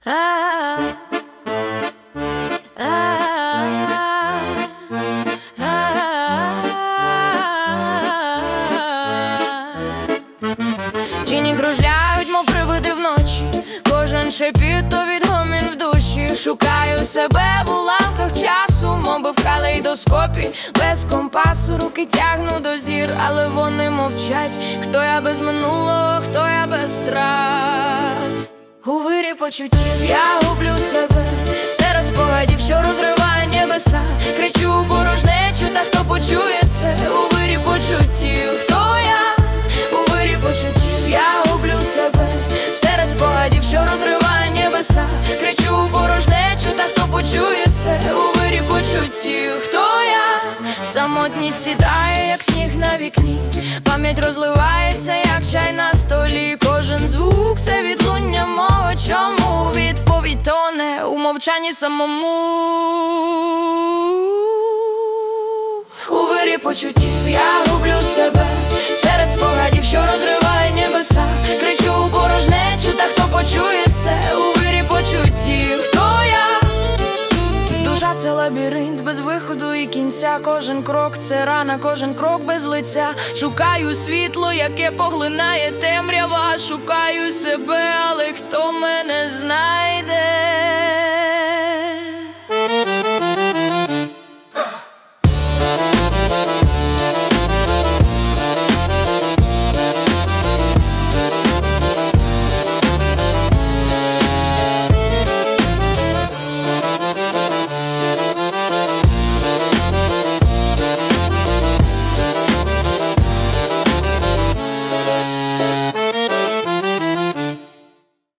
Тіні кружляють, мов привиди вночі, кожен шепіт, то відгомін в душі. Шукаю себе в уламках часу, мовби в калейдоскопі, без компасу. Руки тягну до зір, але вони мовчать. Хто я без минулого, хто я без страт? У вирі почуттів я гублю себе серед спогадів, що розриває небеса. Кричу у порожнечу, та хто почує це? У вирі почуттів, хто я? У вирі почуттів я гублю себе серед спогадів, що розриває небеса. Кричу у порожнечу, та хто почує це? У вирі почуттів, хто я? Самотність сідає, як сніг на вікні. Пам'ять розливається, як чай на столі. Кожен звук – це відлуння мого чому. Відповідь тоне у мовчанні самому. У вирі почуттів я гублю себе серед спогадів, що розриває небеса. Кричу у порожнечу, та хто почує це? У вирі почуттів, хто я? Душа – це лабіринт без виходу і кінця. Кожен крок – це рана, кожен крок без лиця. Шукаю світло, яке поглинає темрява. Шукаю себе, але хто мене знає?